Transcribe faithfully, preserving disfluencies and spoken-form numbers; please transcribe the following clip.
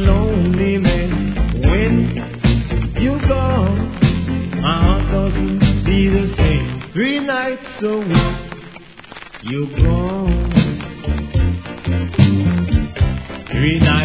lonely man. When you gone, my heart doesn't be the same. Three nights a week, you're gone. Three nights.